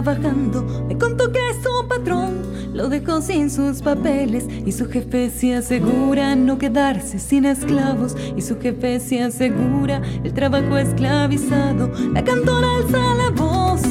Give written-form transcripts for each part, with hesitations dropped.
trabajando. Me contó que su patrón lo dejó sin sus papeles y su jefe se asegura no quedarse sin esclavos. Y su jefe se asegura el trabajo esclavizado. La cantora alza la voz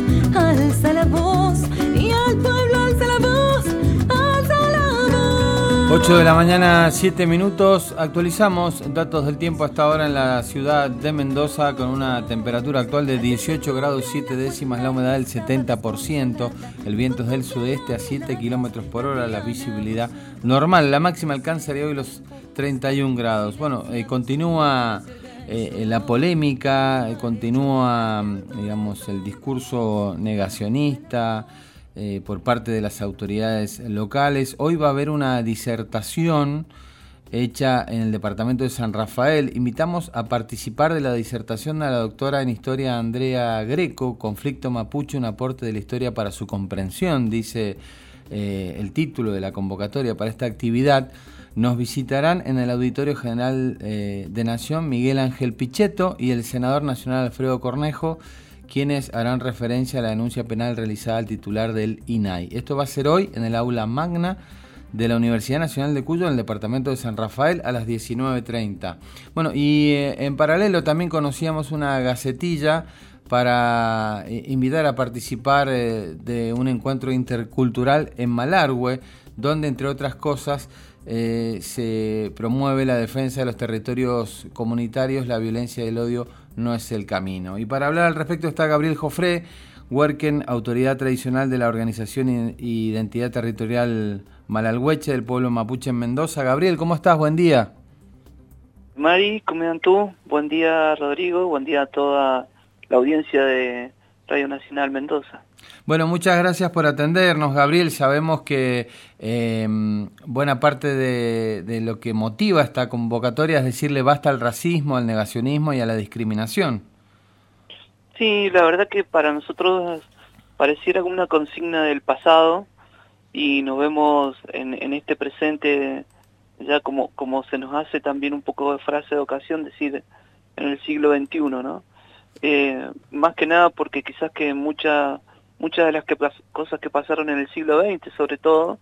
y al pueblo alza la voz, alza la voz. 8 de la mañana, 7 minutos. Actualizamos datos del tiempo hasta ahora en la ciudad de Mendoza, con una temperatura actual de 18 grados 7 décimas, la humedad del 70%, el viento es del sudeste a 7 kilómetros por hora, la visibilidad normal, la máxima alcanzaría hoy los 31 grados. Bueno, continúa la polémica, continúa, digamos, el discurso negacionista por parte de las autoridades locales. Hoy va a haber una disertación hecha en el departamento de San Rafael. Invitamos a participar de la disertación a la doctora en historia Andrea Greco, Conflicto Mapuche, un aporte de la historia para su comprensión, dice el título de la convocatoria para esta actividad. Nos visitarán en el Auditorio General de Nación Miguel Ángel Pichetto y el senador nacional Alfredo Cornejo, quienes harán referencia a la denuncia penal realizada al titular del INAI. Esto va a ser hoy en el aula magna de la Universidad Nacional de Cuyo, en el departamento de San Rafael, a las 19:30. Bueno, y en paralelo también conocíamos una gacetilla para invitar a participar de un encuentro intercultural en Malargüe, donde, entre otras cosas, se promueve la defensa de los territorios comunitarios. La violencia y el odio no es el camino. Y para hablar al respecto está Gabriel Jofré, Huerquen, autoridad tradicional de la Organización y Identidad Territorial Malalhueche del pueblo mapuche en Mendoza. Gabriel, ¿cómo estás? Buen día. Mari, ¿cómo estás tú? Buen día, Rodrigo. Buen día a toda la audiencia de Radio Nacional Mendoza. Bueno, muchas gracias por atendernos, Gabriel. Sabemos que buena parte de lo que motiva esta convocatoria es decirle basta al racismo, al negacionismo y a la discriminación. Sí, la verdad que para nosotros pareciera como una consigna del pasado y nos vemos en este presente ya como se nos hace también un poco de frase de ocasión decir en el siglo XXI, ¿no? Más que nada porque quizás que muchas de las cosas que pasaron en el siglo XX, sobre todo,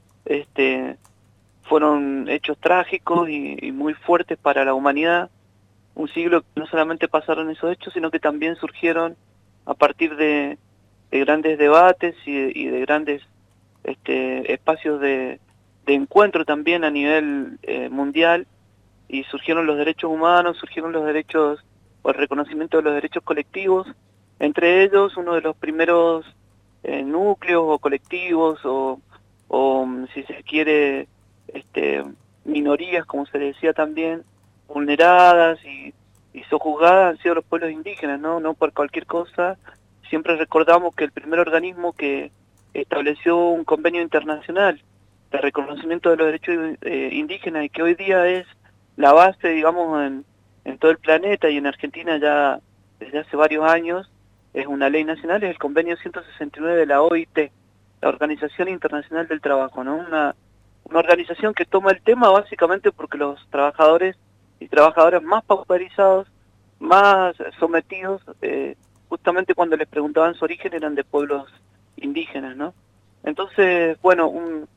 fueron hechos trágicos y muy fuertes para la humanidad. Un siglo que no solamente pasaron esos hechos, sino que también surgieron a partir de grandes debates y de grandes espacios de encuentro también a nivel mundial, y surgieron los derechos humanos, surgieron los derechos, o el reconocimiento de los derechos colectivos, entre ellos uno de los primeros núcleos o colectivos o si se quiere minorías, como se decía también, vulneradas y sojuzgadas han sido los pueblos indígenas, no por cualquier cosa. Siempre recordamos que el primer organismo que estableció un convenio internacional de reconocimiento de los derechos indígenas y que hoy día es la base, digamos, en todo el planeta y en Argentina ya desde hace varios años, es una ley nacional, es el convenio 169 de la OIT, la Organización Internacional del Trabajo, ¿no? Una organización que toma el tema básicamente porque los trabajadores y trabajadoras más pauperizados, más sometidos, justamente cuando les preguntaban su origen eran de pueblos indígenas, ¿no? Entonces, bueno,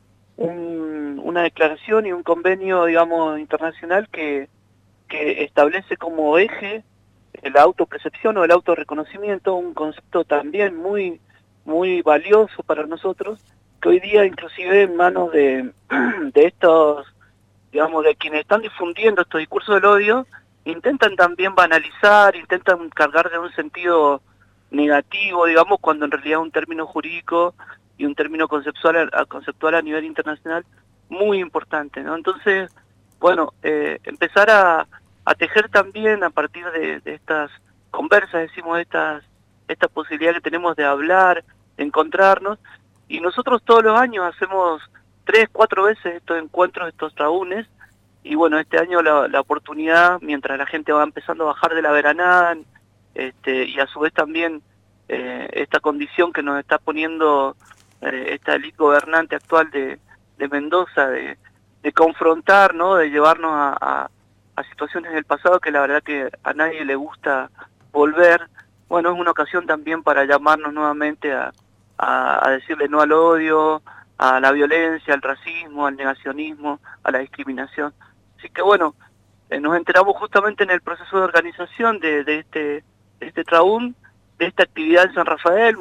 una declaración y un convenio, digamos, internacional que establece como eje la autopercepción o el autorreconocimiento, un concepto también muy valioso para nosotros, que hoy día inclusive en manos de estos, digamos, de quienes están difundiendo estos discursos del odio, intentan también banalizar, intentan cargar de un sentido negativo, digamos, cuando en realidad es un término jurídico y un término conceptual a nivel internacional muy importante, ¿no? Entonces, bueno, empezar a tejer también a partir de estas conversas, decimos, esta posibilidad que tenemos de hablar, de encontrarnos, y nosotros todos los años hacemos 3, 4 veces estos encuentros, estos traúnes, y bueno, este año la oportunidad, mientras la gente va empezando a bajar de la veranada, y a su vez también esta condición que nos está poniendo esta élite gobernante actual de Mendoza, de confrontar, ¿no? De llevarnos a situaciones del pasado que la verdad que a nadie le gusta volver. Bueno, es una ocasión también para llamarnos nuevamente a a decirle no al odio, a la violencia, al racismo, al negacionismo, a la discriminación. Así que bueno, nos enteramos justamente en el proceso de organización de este Traún, de esta actividad en San Rafael,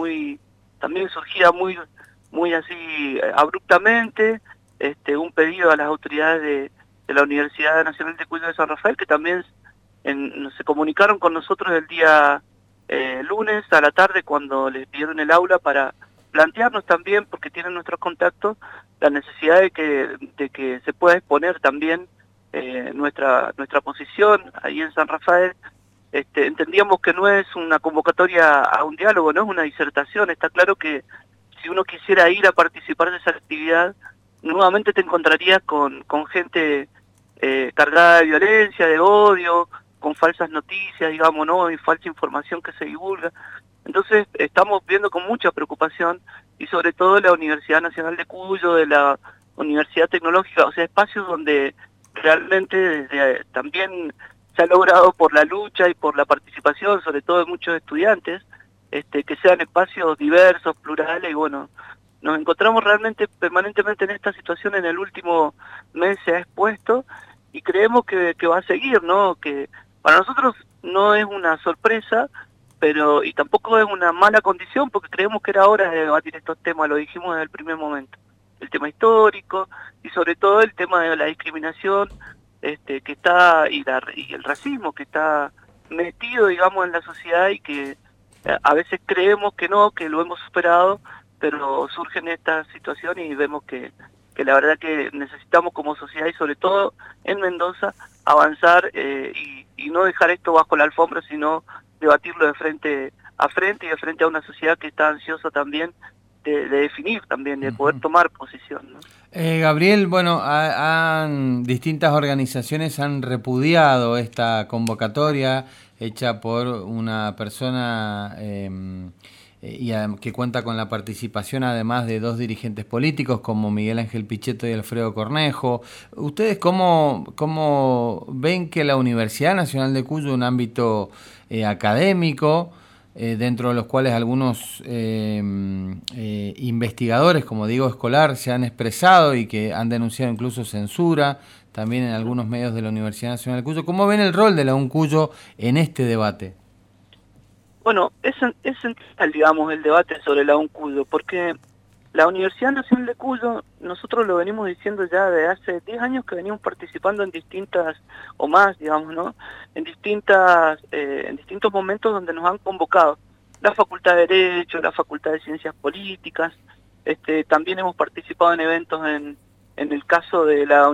también surgida muy así abruptamente, un pedido a las autoridades de la Universidad Nacional de Cuyo de San Rafael, que también se comunicaron con nosotros el día lunes a la tarde cuando les pidieron el aula para plantearnos también, porque tienen nuestros contactos, la necesidad de que se pueda exponer también nuestra posición ahí en San Rafael. Entendíamos que no es una convocatoria a un diálogo, no es una disertación. Está claro que si uno quisiera ir a participar de esa actividad, nuevamente te encontrarías con gente cargada de violencia, de odio, con falsas noticias, digamos, ¿no? Y falsa información que se divulga. Entonces estamos viendo con mucha preocupación, y sobre todo de la Universidad Nacional de Cuyo, de la Universidad Tecnológica, o sea, espacios donde realmente también se ha logrado por la lucha y por la participación, sobre todo de muchos estudiantes, que sean espacios diversos, plurales, y bueno, nos encontramos realmente permanentemente en esta situación. En el último mes se ha expuesto y creemos que va a seguir, ¿no? Que para nosotros no es una sorpresa, pero y tampoco es una mala condición, porque creemos que era hora de debatir estos temas, lo dijimos desde el primer momento. El tema histórico y sobre todo el tema de la discriminación que está y el racismo que está metido, digamos, en la sociedad, y que a veces creemos que no, que lo hemos superado, pero surgen estas situaciones y vemos que la verdad que necesitamos como sociedad, y sobre todo en Mendoza, avanzar y no dejar esto bajo la alfombra, sino debatirlo de frente a frente, y de frente a una sociedad que está ansiosa también de definir también, de poder tomar posición, ¿no? Gabriel, bueno, distintas organizaciones han repudiado esta convocatoria hecha por una persona que cuenta con la participación además de 2 dirigentes políticos como Miguel Ángel Pichetto y Alfredo Cornejo. ¿Ustedes cómo ven que la Universidad Nacional de Cuyo, un ámbito académico, dentro de los cuales algunos investigadores, como Diego Escolar, se han expresado y que han denunciado incluso censura, también en algunos medios de la Universidad Nacional de Cuyo? ¿Cómo ven el rol de la UNCuyo en este debate? Bueno, es central, digamos, el debate sobre la UNCuyo, porque la Universidad Nacional de Cuyo, nosotros lo venimos diciendo ya de hace 10 años que venimos participando en distintas, o más, digamos, ¿no? En distintos momentos donde nos han convocado. La Facultad de Derecho, la Facultad de Ciencias Políticas, también hemos participado en eventos en el caso de la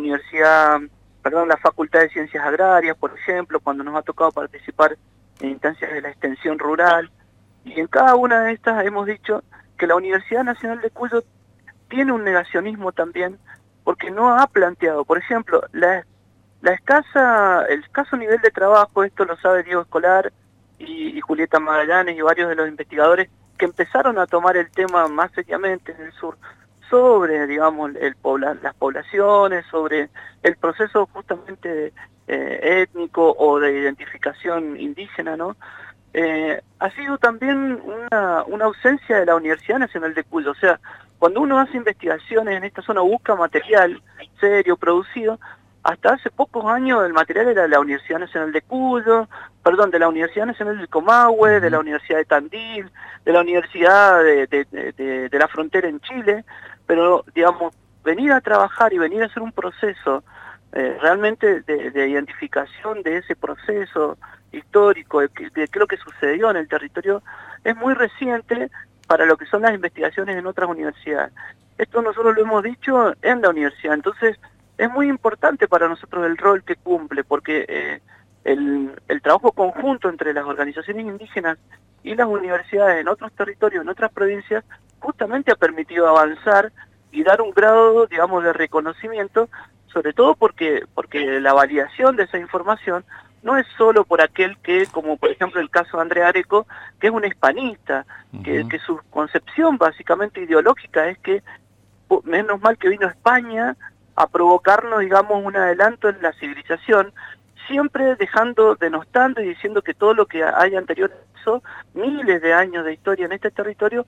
la Facultad de Ciencias Agrarias, por ejemplo, cuando nos ha tocado participar en instancias de la extensión rural, y en cada una de estas hemos dicho que la Universidad Nacional de Cuyo tiene un negacionismo también, porque no ha planteado, por ejemplo, el escaso nivel de trabajo. Esto lo sabe Diego Escolar y Julieta Magallanes y varios de los investigadores que empezaron a tomar el tema más seriamente en el sur, sobre, digamos, las poblaciones, sobre el proceso justamente étnico o de identificación indígena, ¿no? Ha sido también una ausencia de la Universidad Nacional de Cuyo. O sea, cuando uno hace investigaciones en esta zona, busca material serio, producido, hasta hace pocos años el material era de la Universidad Nacional de Cuyo, de la Universidad Nacional del Comahue, de la Universidad de Tandil, de la Universidad de la Frontera en Chile, pero, digamos, venir a trabajar y venir a hacer un proceso realmente de identificación de ese proceso histórico, de qué es lo que sucedió en el territorio, es muy reciente para lo que son las investigaciones en otras universidades. Esto nosotros lo hemos dicho en la universidad, entonces es muy importante para nosotros el rol que cumple, porque el trabajo conjunto entre las organizaciones indígenas y las universidades en otros territorios, en otras provincias, justamente ha permitido avanzar y dar un grado, digamos, de reconocimiento, sobre todo porque la validación de esa información no es solo por aquel que, como por ejemplo el caso de Andrea Areco, que es un hispanista, que su concepción básicamente ideológica es que menos mal que vino a España a provocarnos, digamos, un adelanto en la civilización, siempre denostando y diciendo que todo lo que hay anterior a eso, miles de años de historia en este territorio,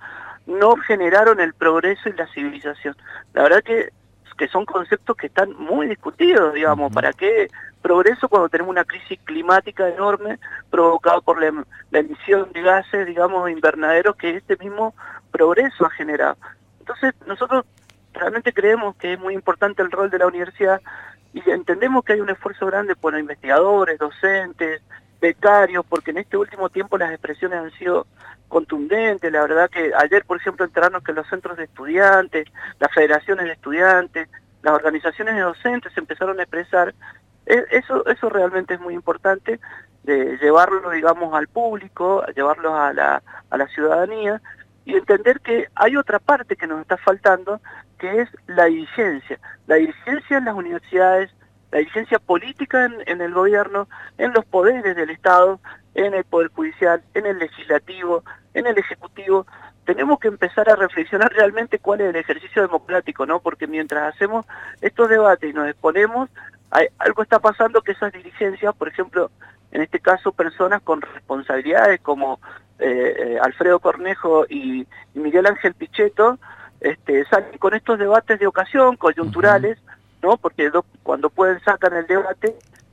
no generaron el progreso y la civilización. La verdad que son conceptos que están muy discutidos, digamos. ¿Para qué progreso cuando tenemos una crisis climática enorme provocada por la emisión de gases, digamos, invernaderos que este mismo progreso ha generado? Entonces, nosotros realmente creemos que es muy importante el rol de la universidad y entendemos que hay un esfuerzo grande por investigadores, docentes, becarios, porque en este último tiempo las expresiones han sido contundentes. La verdad que ayer, por ejemplo, enterarnos que los centros de estudiantes, las federaciones de estudiantes, las organizaciones de docentes se empezaron a expresar. Eso realmente es muy importante, de llevarlo, digamos, al público, llevarlo a la ciudadanía, y entender que hay otra parte que nos está faltando, que es la dirigencia en las universidades, la dirigencia política en el gobierno, en los poderes del Estado, en el Poder Judicial, en el Legislativo, en el Ejecutivo. Tenemos que empezar a reflexionar realmente cuál es el ejercicio democrático, ¿no? Porque mientras hacemos estos debates y nos exponemos, algo está pasando que esas dirigencias, por ejemplo, en este caso personas con responsabilidades como Alfredo Cornejo y Miguel Ángel Pichetto, salen con estos debates de ocasión, coyunturales, ¿no? Porque cuando pueden sacan el debate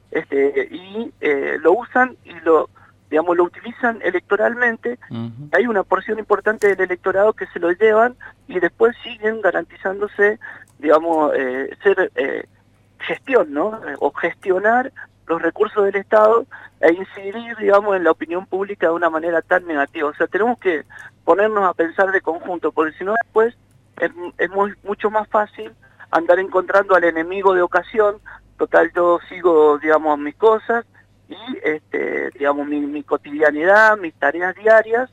y lo usan y lo utilizan electoralmente. Hay una porción importante del electorado que se lo llevan y después siguen garantizándose, digamos, ser gestión, ¿no? O gestionar los recursos del Estado e incidir, digamos, en la opinión pública de una manera tan negativa. O sea, tenemos que ponernos a pensar de conjunto, porque si no después es mucho más fácil andar encontrando al enemigo de ocasión. Total, yo sigo, digamos, mis cosas y, digamos, mi cotidianidad, mis tareas diarias,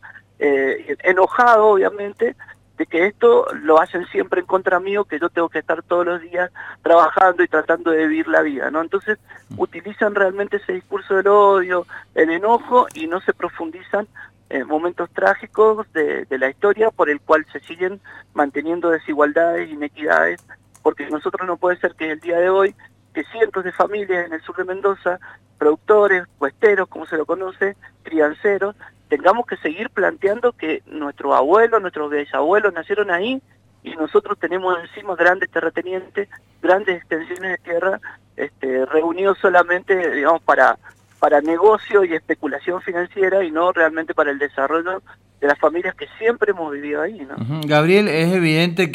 enojado, obviamente, de que esto lo hacen siempre en contra mío, que yo tengo que estar todos los días trabajando y tratando de vivir la vida, ¿no? Entonces, utilizan realmente ese discurso del odio, el enojo, y no se profundizan momentos trágicos de la historia por el cual se siguen manteniendo desigualdades, inequidades, porque nosotros no puede ser que el día de hoy, que cientos de familias en el sur de Mendoza, productores, puesteros, como se lo conoce, crianceros, tengamos que seguir planteando que nuestros abuelos, nuestros bisabuelos nacieron ahí y nosotros tenemos encima grandes terratenientes, grandes extensiones de tierra, reunidos solamente, digamos, para negocio y especulación financiera y no realmente para el desarrollo de las familias que siempre hemos vivido ahí, ¿no? Gabriel, es evidente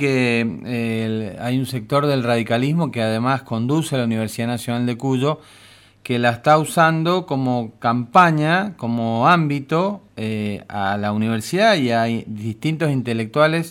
que hay un sector del radicalismo que además conduce a la Universidad Nacional de Cuyo, que la está usando como campaña, como ámbito a la universidad y a distintos intelectuales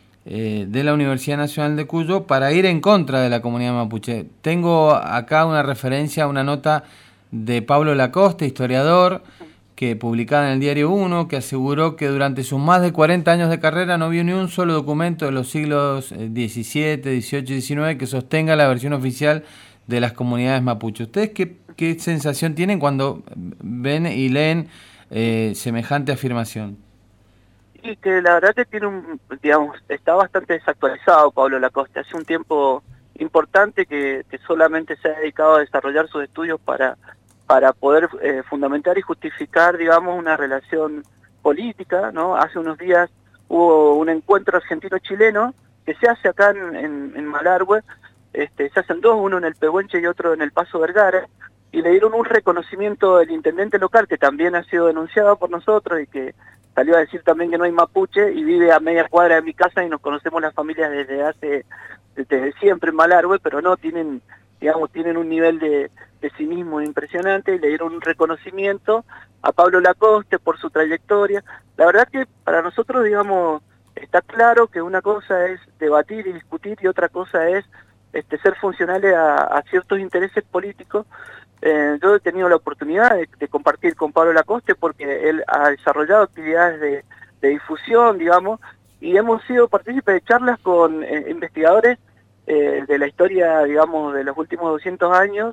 de la Universidad Nacional de Cuyo para ir en contra de la comunidad mapuche. Tengo acá una referencia a una nota de Pablo Lacoste, historiador, que publicada en el Diario 1, que aseguró que durante sus más de 40 años de carrera no vio ni un solo documento de los siglos XVII, XVIII y XIX que sostenga la versión oficial de las comunidades mapuche. ¿Ustedes qué sensación tienen cuando ven y leen semejante afirmación? Y que la verdad que tiene está bastante desactualizado Pablo Lacoste. Hace un tiempo importante que solamente se ha dedicado a desarrollar sus estudios para poder fundamentar y justificar, digamos, una relación política, ¿no? Hace unos días hubo un encuentro argentino-chileno que se hace acá en Malargüe, se hacen dos, uno en el Pehuenche y otro en el Paso Vergara, y le dieron un reconocimiento del intendente local, que también ha sido denunciado por nosotros y que salió a decir también que no hay mapuche y vive a media cuadra de mi casa y nos conocemos las familias desde siempre en Malargüe, pero no tienen, digamos, tienen un nivel de cinismo impresionante, y le dieron un reconocimiento a Pablo Lacoste por su trayectoria. La verdad que para nosotros, digamos, está claro que una cosa es debatir y discutir y otra cosa es ser funcionales a ciertos intereses políticos. Yo he tenido la oportunidad de compartir con Pablo Lacoste porque él ha desarrollado actividades de difusión, digamos, y hemos sido partícipes de charlas con investigadores de la historia, digamos, de los últimos 200 años,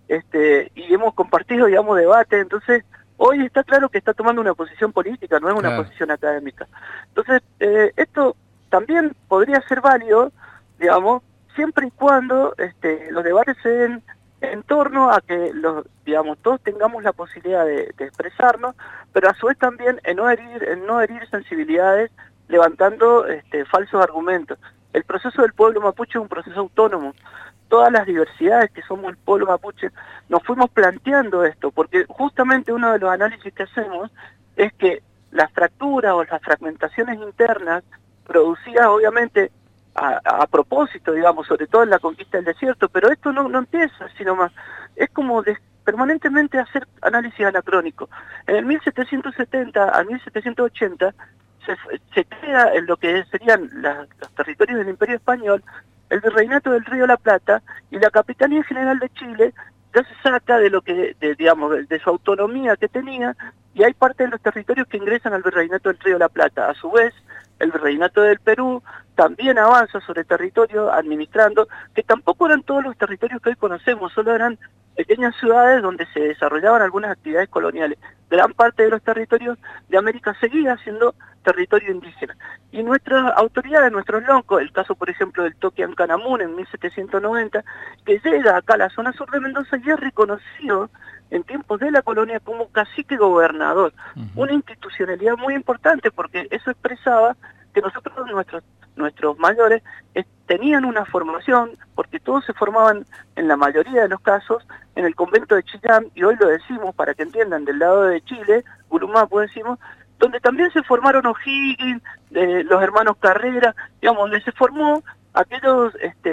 y hemos compartido, digamos, debates. Entonces, hoy está claro que está tomando una posición política, no es una posición académica. Entonces, esto también podría ser válido, digamos, siempre y cuando los debates se den en torno a que todos tengamos la posibilidad de expresarnos, pero a su vez también en no herir sensibilidades, levantando falsos argumentos. El proceso del pueblo mapuche es un proceso autónomo. Todas las diversidades que somos el pueblo mapuche nos fuimos planteando esto, porque justamente uno de los análisis que hacemos es que las fracturas o las fragmentaciones internas producidas obviamente a propósito, digamos, sobre todo en la conquista del desierto, pero esto no empieza sino más, es como permanentemente hacer análisis anacrónico. En el 1770 a 1780 se crea en lo que serían los territorios del Imperio Español el Virreinato del Río de la Plata, y la Capitanía General de Chile ya se saca de lo que, digamos, de su autonomía que tenía, y hay parte de los territorios que ingresan al Virreinato del Río de la Plata. A su vez, el Virreinato del Perú también avanza sobre territorio administrando, que tampoco eran todos los territorios que hoy conocemos, solo eran pequeñas ciudades donde se desarrollaban algunas actividades coloniales. Gran parte de los territorios de América seguía siendo territorio indígena. Y nuestras autoridades, nuestros loncos, el caso por ejemplo del Toquian Canamun en 1790, que llega acá a la zona sur de Mendoza y es reconocido en tiempos de la colonia como cacique gobernador. Una institucionalidad muy importante, porque eso expresaba que nosotros, nuestros mayores, tenían una formación, porque todos se formaban, en la mayoría de los casos, en el convento de Chillán, y hoy lo decimos para que entiendan, del lado de Chile, Urumapu decimos, donde también se formaron O'Higgins, los hermanos Carrera, digamos, donde se formó aquellos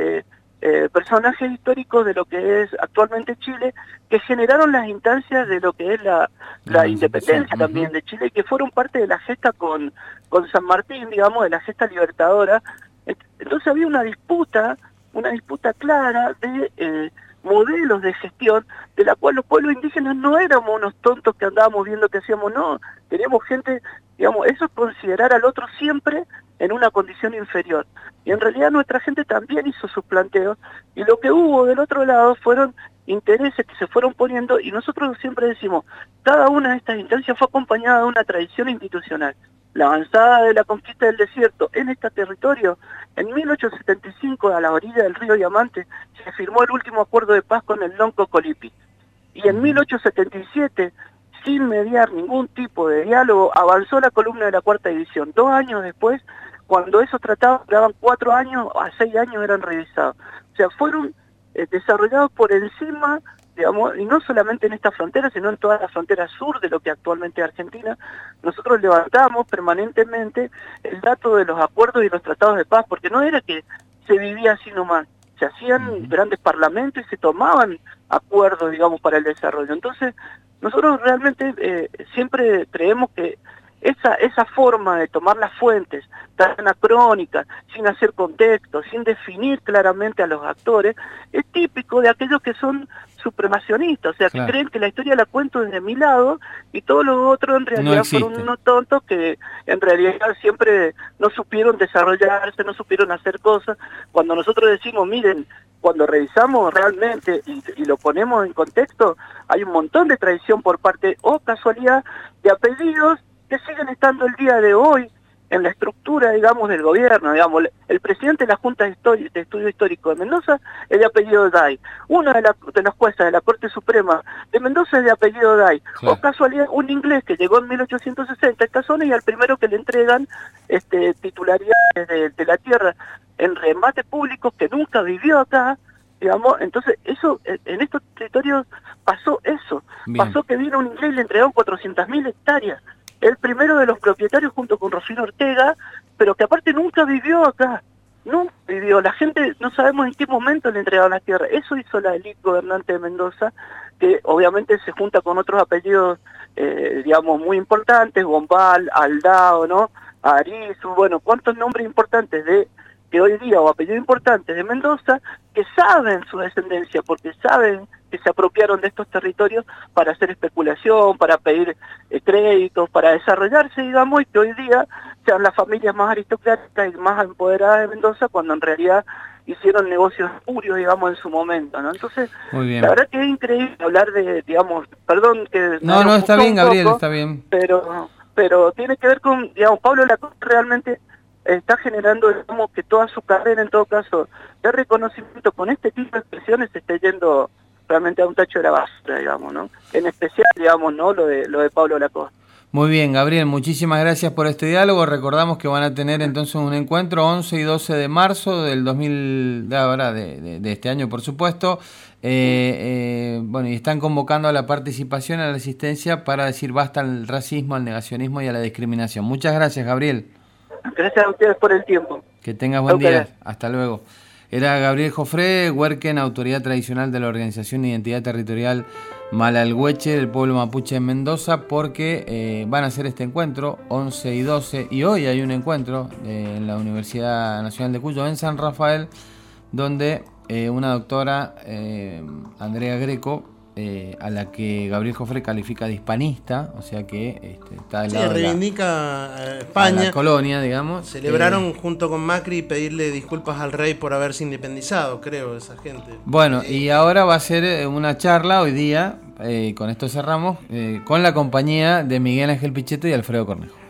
personajes históricos de lo que es actualmente Chile, que generaron las instancias de lo que es la independencia también de Chile, y que fueron parte de la gesta con San Martín, digamos, de la gesta libertadora. Entonces había una disputa clara de modelos de gestión, de la cual los pueblos indígenas no éramos unos tontos que andábamos viendo que hacíamos, no, teníamos gente, digamos, eso es considerar al otro siempre en una condición inferior. Y en realidad nuestra gente también hizo sus planteos, y lo que hubo del otro lado fueron intereses que se fueron poniendo, y nosotros siempre decimos, cada una de estas instancias fue acompañada de una tradición institucional. La avanzada de la conquista del desierto en este territorio, en 1875, a la orilla del río Diamante, se firmó el último acuerdo de paz con el Lonco Colipi. Y en 1877, sin mediar ningún tipo de diálogo, avanzó la columna de la Cuarta División. 2 años después, cuando esos tratados duraban 4 años, a 6 años eran revisados. O sea, fueron desarrollados por encima, digamos, y no solamente en esta frontera, sino en toda la frontera sur de lo que actualmente es Argentina. Nosotros levantamos permanentemente el dato de los acuerdos y los tratados de paz, porque no era que se vivía así nomás, se hacían grandes parlamentos y se tomaban acuerdos, digamos, para el desarrollo. Entonces, nosotros realmente siempre creemos que esa forma de tomar las fuentes tan anacrónicas, sin hacer contexto, sin definir claramente a los actores, es típico de aquellos que son supremacionistas, o sea, que creen que la historia la cuento desde mi lado y todos los otros en realidad fueron unos tontos que en realidad siempre no supieron desarrollarse, no supieron hacer cosas. Cuando nosotros decimos, miren, cuando revisamos realmente y lo ponemos en contexto, hay un montón de tradición por parte, o casualidad, de apellidos que siguen estando el día de hoy en la estructura, digamos, del gobierno. Digamos, el presidente de la Junta de Estudio Histórico de Mendoza es de apellido Day. Una de las juezas de la Corte Suprema de Mendoza es de apellido Day. Claro. O casualidad, un inglés que llegó en 1860 a esta zona y al primero que le entregan titularidades de la tierra en remate públicos, que nunca vivió acá, digamos. Entonces eso, en estos territorios pasó eso. Bien. Pasó que vino un inglés y le entregaron 400.000 hectáreas. El primero de los propietarios junto con Rufino Ortega, pero que aparte nunca vivió acá, nunca vivió. La gente no sabemos en qué momento le entregaron la tierra. Eso hizo la élite gobernante de Mendoza, que obviamente se junta con otros apellidos, digamos, muy importantes, Bombal, Aldao, ¿no? Arizu, bueno, cuántos nombres importantes que hoy día, o apellidos importantes de Mendoza, que saben su descendencia, porque saben que se apropiaron de estos territorios para hacer especulación, para pedir créditos, para desarrollarse, digamos, y que hoy día sean las familias más aristocráticas y más empoderadas de Mendoza, cuando en realidad hicieron negocios espurios, digamos, en su momento, ¿no? Entonces, la verdad que es increíble hablar de, digamos, perdón que... No, está bien, Gabriel, está bien. Pero tiene que ver con, digamos, Pablo Lacoste realmente está generando, digamos, que toda su carrera, en todo caso, de reconocimiento con este tipo de expresiones se esté yendo realmente a un tacho de la basura, digamos, ¿no? En especial, digamos, ¿no? Lo de Pablo Lacoste. Muy bien, Gabriel, muchísimas gracias por este diálogo. Recordamos que van a tener entonces un encuentro 11 y 12 de marzo del 2000, de este año, por supuesto. Bueno, y están convocando a la participación, a la asistencia para decir basta al racismo, al negacionismo y a la discriminación. Muchas gracias, Gabriel. Gracias a ustedes por el tiempo. Que tengas buen día. Hasta luego. Era Gabriel Jofré, Huerquen, autoridad tradicional de la Organización de Identidad Territorial Malalhueche del pueblo mapuche en Mendoza, porque van a hacer este encuentro 11 y 12, y hoy hay un encuentro en la Universidad Nacional de Cuyo, en San Rafael, donde una doctora, Andrea Greco, a la que Gabriel Jofré califica de hispanista, o sea que está del lado reivindica a España, a la colonia, digamos. Celebraron junto con Macri pedirle disculpas al rey por haberse independizado, creo, esa gente. Bueno, y ahora va a ser una charla hoy día, con esto cerramos, con la compañía de Miguel Ángel Pichetto y Alfredo Cornejo.